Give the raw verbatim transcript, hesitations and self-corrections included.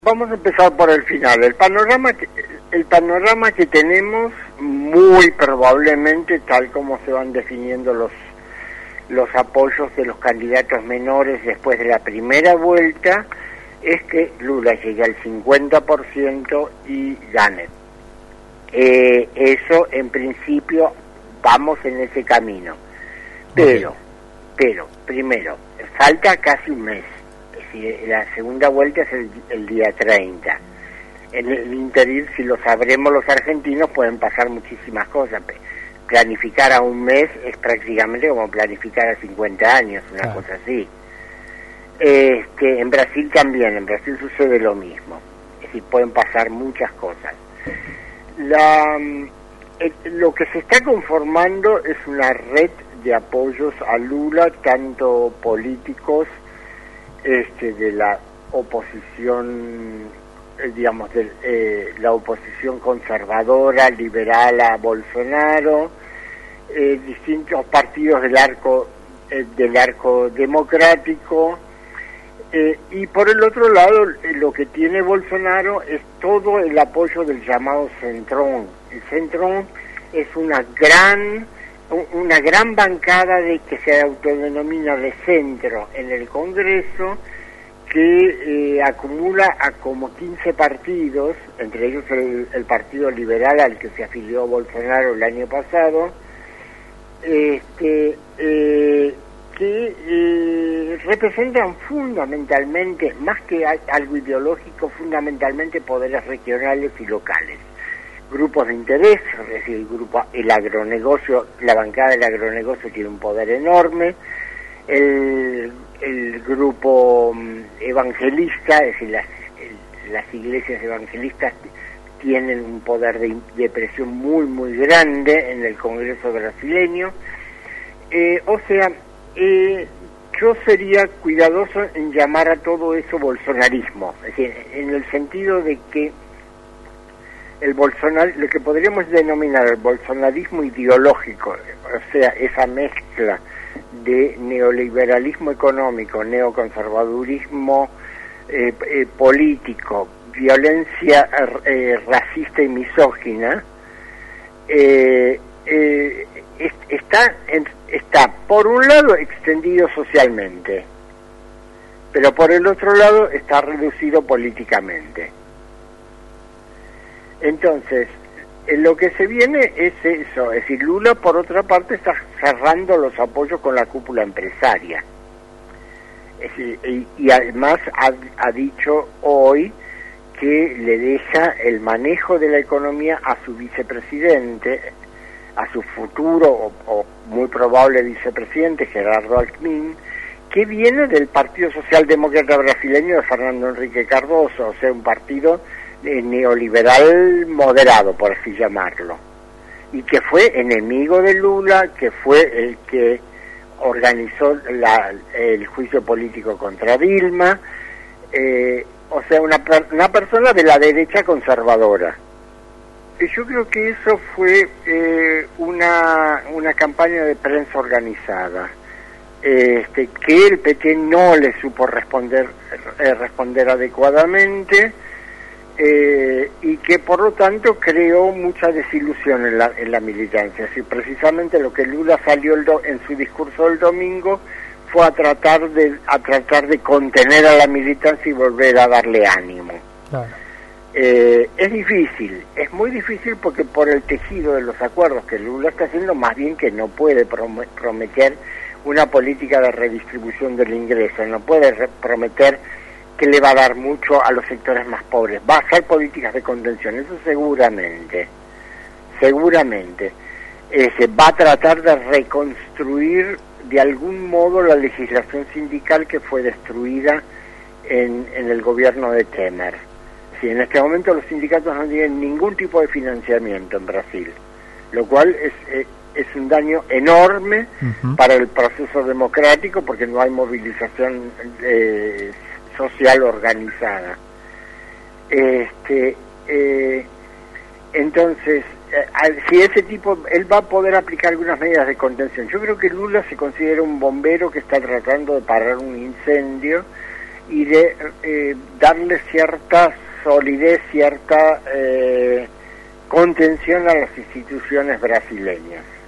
Vamos a empezar por el final. El panorama que, el panorama que tenemos, muy probablemente, tal como se van definiendo los los apoyos de los candidatos menores después de la primera vuelta, es que Lula llegue al cincuenta por ciento y gane. Eh, eso, en principio, vamos en ese camino. Pero, pero, primero, falta casi un mes. La segunda vuelta es el, el día treinta. En el interín, si lo sabremos los argentinos, pueden pasar muchísimas cosas. Planificar a un mes es prácticamente como planificar a cincuenta años, una claro. cosa así. Este, en Brasil también, en Brasil sucede lo mismo. Es decir, pueden pasar muchas cosas. La, eh, lo que se está conformando es una red de apoyos a Lula, tanto políticos, este de la oposición, eh, digamos, de eh, la oposición conservadora, liberal a Bolsonaro, eh, distintos partidos del arco eh, del arco democrático, eh, y por el otro lado eh, lo que tiene Bolsonaro es todo el apoyo del llamado Centrón. El Centrón es una gran una gran bancada de que se autodenomina de centro en el Congreso, que eh, acumula a como quince partidos, entre ellos el, el Partido Liberal al que se afilió Bolsonaro el año pasado, este, eh, que eh, representan fundamentalmente, más que a, algo ideológico, fundamentalmente poderes regionales y locales. Grupos de interés, es decir, el grupo, el agronegocio, la bancada del agronegocio tiene un poder enorme, el, el grupo evangelista, es decir, las, el, las iglesias evangelistas tienen un poder de, de presión muy, muy grande en el Congreso brasileño. Eh, o sea, eh, yo sería cuidadoso en llamar a todo eso bolsonarismo, es decir, en el sentido de que el bolsonar, lo que podríamos denominar el bolsonarismo ideológico, o sea, esa mezcla de neoliberalismo económico, neoconservadurismo eh, eh, político, violencia eh, racista y misógina, eh, eh, es, está, en, está por un lado extendido socialmente, pero por el otro lado está reducido políticamente. Entonces, lo que se viene es eso, es decir, Lula por otra parte está cerrando los apoyos con la cúpula empresaria. Es decir, y, y además ha, ha dicho hoy que le deja el manejo de la economía a su vicepresidente, a su futuro o, o muy probable vicepresidente, Gerardo Alckmin, que viene del Partido Socialdemócrata Brasileño de Fernando Henrique Cardoso, o sea, un partido neoliberal moderado, por así llamarlo, y que fue enemigo de Lula, que fue el que organizó la, el juicio político contra Dilma, eh, o sea, una, una persona de la derecha conservadora. Y yo creo que eso fue eh, una, una campaña de prensa organizada, este, que el P T no le supo responder, eh, responder adecuadamente, Eh, y que por lo tanto creó mucha desilusión en la, en la militancia. Así, precisamente lo que Lula salió el do, en su discurso del domingo fue a tratar de a tratar de contener a la militancia y volver a darle ánimo. Claro. Eh, es difícil, es muy difícil porque por el tejido de los acuerdos que Lula está haciendo, más bien que no puede prom- prometer una política de redistribución del ingreso, no puede re- prometer que le va a dar mucho a los sectores más pobres. Va a hacer políticas de contención, eso seguramente, seguramente. Eh, se va a tratar de reconstruir de algún modo la legislación sindical que fue destruida en, en el gobierno de Temer. Sí, en este momento los sindicatos no tienen ningún tipo de financiamiento en Brasil, lo cual es, eh, es un daño enorme uh-huh. para el proceso democrático, porque no hay movilización eh, social organizada. Este, eh, entonces, eh, si ese tipo, él va a poder aplicar algunas medidas de contención. Yo creo que Lula se considera un bombero que está tratando de parar un incendio y de eh, darle cierta solidez, cierta eh, contención a las instituciones brasileñas.